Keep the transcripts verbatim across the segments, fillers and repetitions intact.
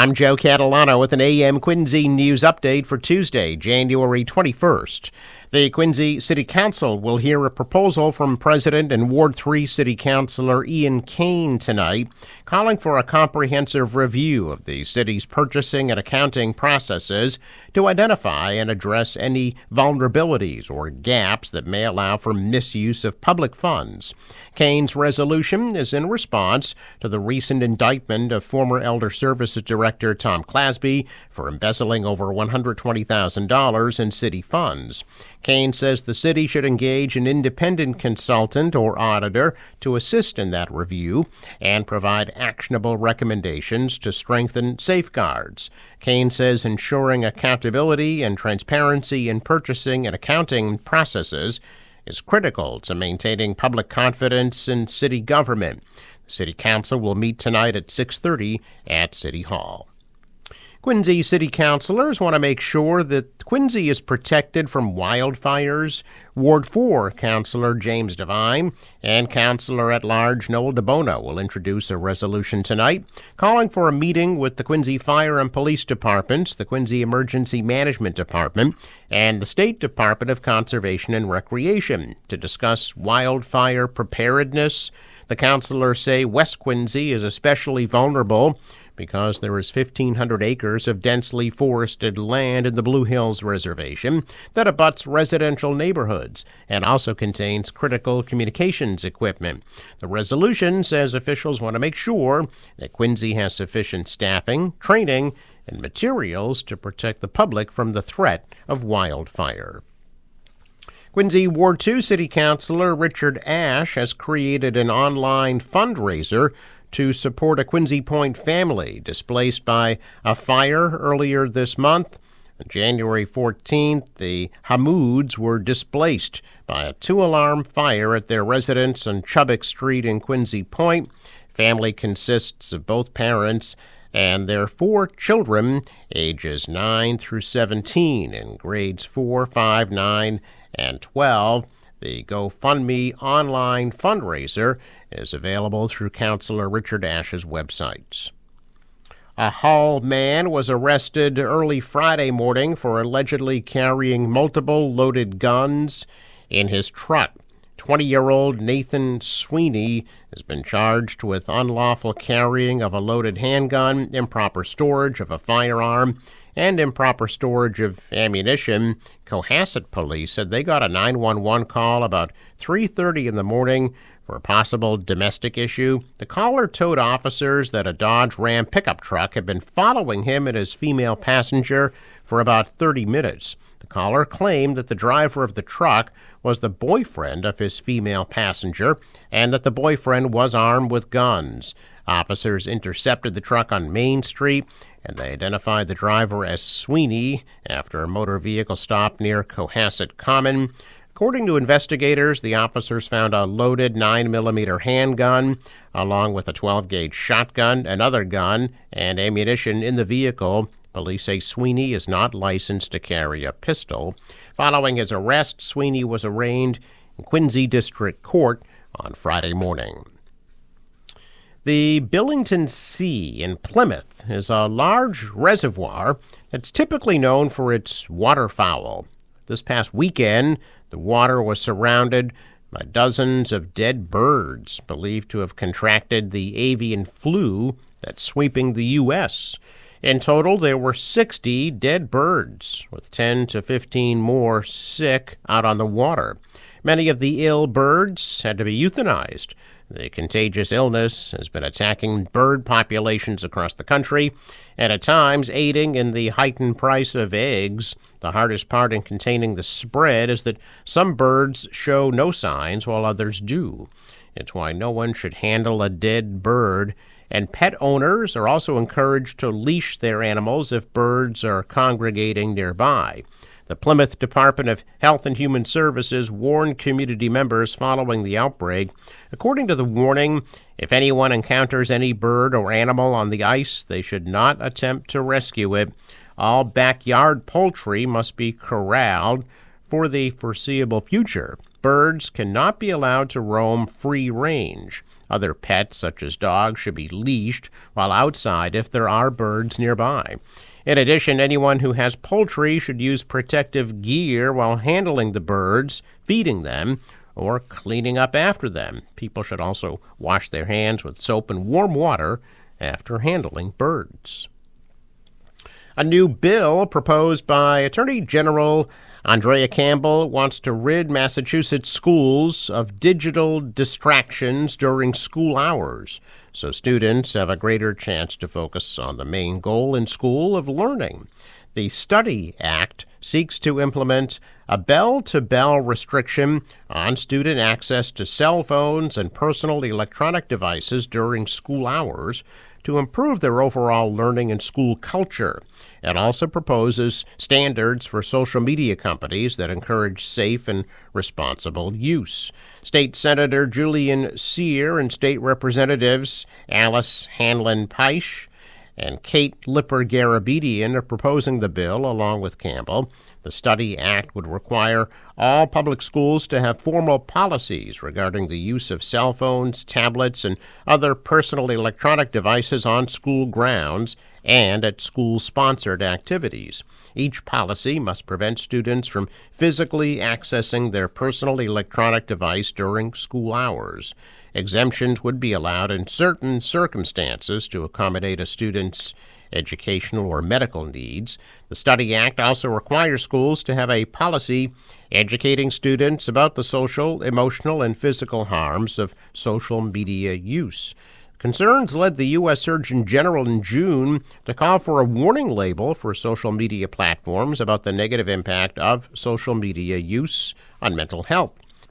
I'm Joe Catalano with an A M Quincy News Update for Tuesday, January twenty-first. The Quincy City Council will hear a proposal from President and Ward three City Councilor Ian Kane tonight, calling for a comprehensive review of the city's purchasing and accounting processes to identify and address any vulnerabilities or gaps that may allow for misuse of public funds. Kane's resolution is in response to the recent indictment of former Elder Services Director Tom Clasby for embezzling over one hundred twenty thousand dollars in city funds. Kane says the city should engage an independent consultant or auditor to assist in that review and provide actionable recommendations to strengthen safeguards. Kane says ensuring accountability and transparency in purchasing and accounting processes is critical to maintaining public confidence in city government. The City Council will meet tonight at six thirty at City Hall. Quincy City Councilors want to make sure that Quincy is protected from wildfires. Ward four Councilor James Devine and Councilor-at-Large Noel DeBono will introduce a resolution tonight calling for a meeting with the Quincy Fire and Police Departments, the Quincy Emergency Management Department, and the State Department of Conservation and Recreation to discuss wildfire preparedness. The councilors say West Quincy is especially vulnerable because there is fifteen hundred acres of densely forested land in the Blue Hills Reservation that abuts residential neighborhoods and also contains critical communications equipment. The resolution says officials want to make sure that Quincy has sufficient staffing, training, and materials to protect the public from the threat of wildfire. Quincy Ward two City Councilor Richard Ashe has created an online fundraiser to support a Quincy Point family displaced by a fire earlier this month. On January fourteenth, the Hamoods were displaced by a two-alarm fire at their residence on Chubbuck Street in Quincy Point. Family consists of both parents and their four children, ages nine through seventeen, in grades four, five, nine, and twelve. The GoFundMe online fundraiser is available through Councilor Richard Ashe's websites. A Hull man was arrested early Friday morning for allegedly carrying multiple loaded guns in his truck. twenty-year-old Nathan Sweeney has been charged with unlawful carrying of a loaded handgun, improper storage of a firearm, and improper storage of ammunition. Cohasset police said they got a nine one one call about three thirty in the morning for a possible domestic issue. The caller told officers that a Dodge Ram pickup truck had been following him and his female passenger for about thirty minutes. The caller claimed that the driver of the truck was the boyfriend of his female passenger and that the boyfriend was armed with guns. Officers intercepted the truck on Main Street, and they identified the driver as Sweeney after a motor vehicle stop near Cohasset Common. According to investigators, the officers found a loaded nine millimeter handgun along with a twelve gauge shotgun, another gun, and ammunition in the vehicle. Police say Sweeney is not licensed to carry a pistol. Following his arrest, Sweeney was arraigned in Quincy District Court on Friday morning. The Billington Sea in Plymouth is a large reservoir that's typically known for its waterfowl. This past weekend, the water was surrounded by dozens of dead birds believed to have contracted the avian flu that's sweeping the U S In total, there were sixty dead birds, with ten to fifteen more sick out on the water. Many of the ill birds had to be euthanized. The contagious illness has been attacking bird populations across the country and at times aiding in the heightened price of eggs. The hardest part in containing the spread is that some birds show no signs while others do. It's why no one should handle a dead bird, and pet owners are also encouraged to leash their animals if birds are congregating nearby. The Plymouth Department of Health and Human Services warned community members following the outbreak. According to the warning, if anyone encounters any bird or animal on the ice, they should not attempt to rescue it. All backyard poultry must be corralled for the foreseeable future. Birds cannot be allowed to roam free range. Other pets, such as dogs, should be leashed while outside if there are birds nearby. In addition, anyone who has poultry should use protective gear while handling the birds, feeding them, or cleaning up after them. People should also wash their hands with soap and warm water after handling birds. A new bill proposed by Attorney General Andrea Campbell wants to rid Massachusetts schools of digital distractions during school hours, so students have a greater chance to focus on the main goal in school of learning. The STUDY Act seeks to implement a bell-to-bell restriction on student access to cell phones and personal electronic devices during school hours to improve their overall learning and school culture. It also proposes standards for social media companies that encourage safe and responsible use. State Senator Julian Cyr and State Representatives Alice Hanlon-Paish and Kate Lipper-Garabedian are proposing the bill along with Campbell. The STUDY Act would require all public schools to have formal policies regarding the use of cell phones, tablets, and other personal electronic devices on school grounds and at school-sponsored activities. Each policy must prevent students from physically accessing their personal electronic device during school hours. Exemptions would be allowed in certain circumstances to accommodate a student's educational or medical needs. The STUDY Act also requires schools to have a policy educating students about the social, emotional, and physical harms of social media use. Concerns led the U S Surgeon General in June to call for a warning label for social media platforms about the negative impact of social media use on mental health.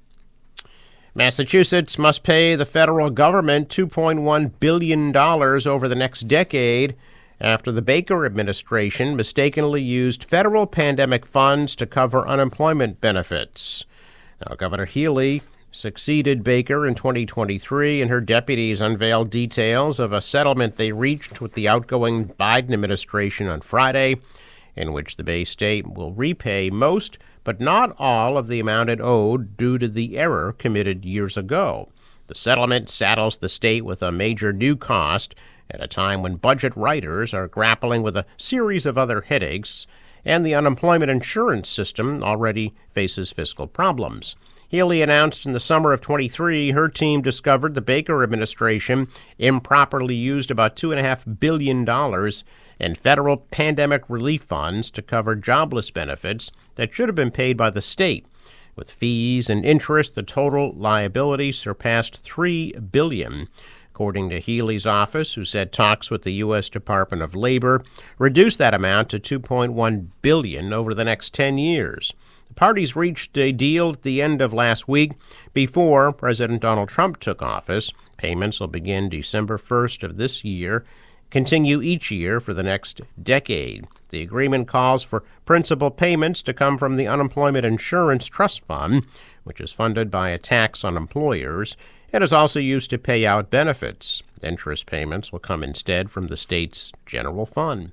Massachusetts must pay the federal government two point one billion dollars over the next decade after the Baker administration mistakenly used federal pandemic funds to cover unemployment benefits. Now, Governor Healey succeeded Baker in twenty twenty-three, and her deputies unveiled details of a settlement they reached with the outgoing Biden administration on Friday, in which the Bay State will repay most but not all of the amount it owed due to the error committed years ago. The settlement saddles the state with a major new cost at a time when budget writers are grappling with a series of other headaches, and the unemployment insurance system already faces fiscal problems. Healey announced in the summer of twenty-three her team discovered the Baker administration improperly used about two point five billion dollars in federal pandemic relief funds to cover jobless benefits that should have been paid by the state. With fees and interest, the total liability surpassed three billion dollars. According to Healey's office, who said talks with the U S Department of Labor reduced that amount to two point one billion dollars over the next ten years. The parties reached a deal at the end of last week before President Donald Trump took office. Payments will begin December first of this year, continue each year for the next decade. The agreement calls for principal payments to come from the Unemployment Insurance Trust Fund, which is funded by a tax on employers. It is also used to pay out benefits. Interest payments will come instead from the state's general fund.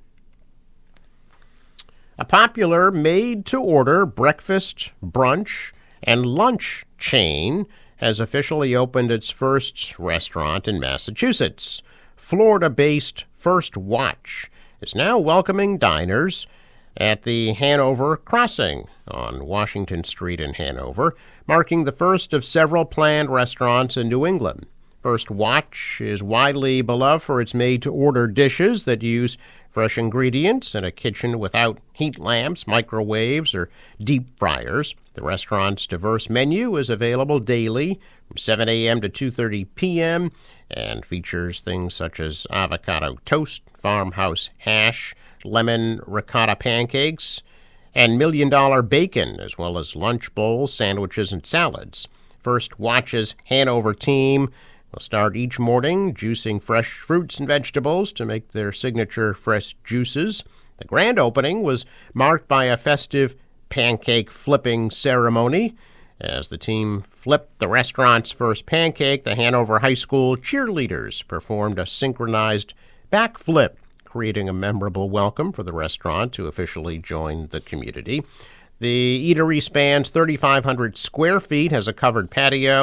A popular made-to-order breakfast, brunch, and lunch chain has officially opened its first restaurant in Massachusetts. Florida-based First Watch is now welcoming diners at the Hanover Crossing on Washington Street in Hanover, marking the first of several planned restaurants in New England. First Watch is widely beloved for its made-to-order dishes that use fresh ingredients in a kitchen without heat lamps, microwaves, or deep fryers. The restaurant's diverse menu is available daily from seven a.m. to two thirty p.m. and features things such as avocado toast, farmhouse hash, lemon ricotta pancakes, and million-dollar bacon, as well as lunch bowls, sandwiches, and salads. First Watch's Hanover team will start each morning juicing fresh fruits and vegetables to make their signature fresh juices. The grand opening was marked by a festive pancake flipping ceremony. As the team flipped the restaurant's first pancake, the Hanover High School cheerleaders performed a synchronized backflip, creating a memorable welcome for the restaurant to officially join the community. The eatery spans three thousand five hundred square feet, has a covered patio,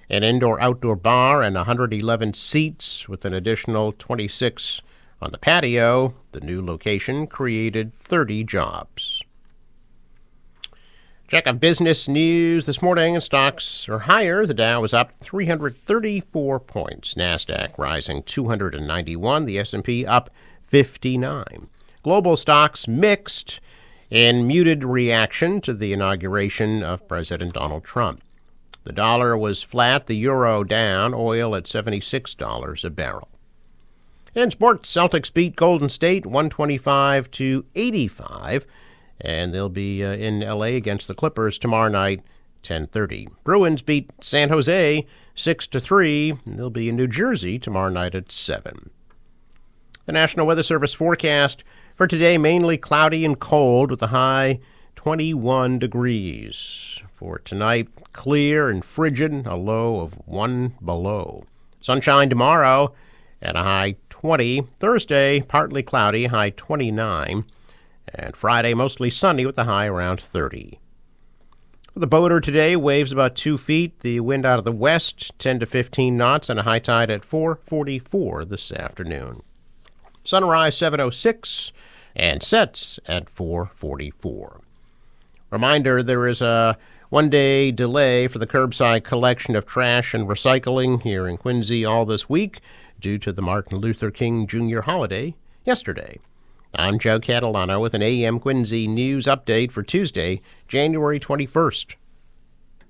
an indoor-outdoor bar, and one hundred eleven seats with an additional twenty-six on the patio. The new location created thirty jobs. Check of business news this morning. Stocks are higher. The Dow is up three hundred thirty-four points. NASDAQ rising two hundred ninety-one. The S and P up fifty-nine. Global stocks mixed in muted reaction to the inauguration of President Donald Trump. The dollar was flat, the euro down, oil at seventy-six dollars a barrel. In sports, Celtics beat Golden State one twenty-five to eighty-five, and they'll be uh, in L A against the Clippers tomorrow night, ten thirty. Bruins beat San Jose six to three, and they'll be in New Jersey tomorrow night at seven. The National Weather Service forecast for today, mainly cloudy and cold with a high twenty-one degrees. For tonight, clear and frigid, a low of one below. Sunshine tomorrow at a high twenty. Thursday, partly cloudy, high twenty-nine. And Friday, mostly sunny with a high around thirty. For the boater today, waves about two feet. The wind out of the west, ten to fifteen knots, and a high tide at four forty-four this afternoon. Sunrise seven oh six and sets at four forty-four. Reminder, there is a one-day delay for the curbside collection of trash and recycling here in Quincy all this week due to the Martin Luther King Junior holiday yesterday. I'm Joe Catalano with an A M Quincy News update for Tuesday, January twenty-first.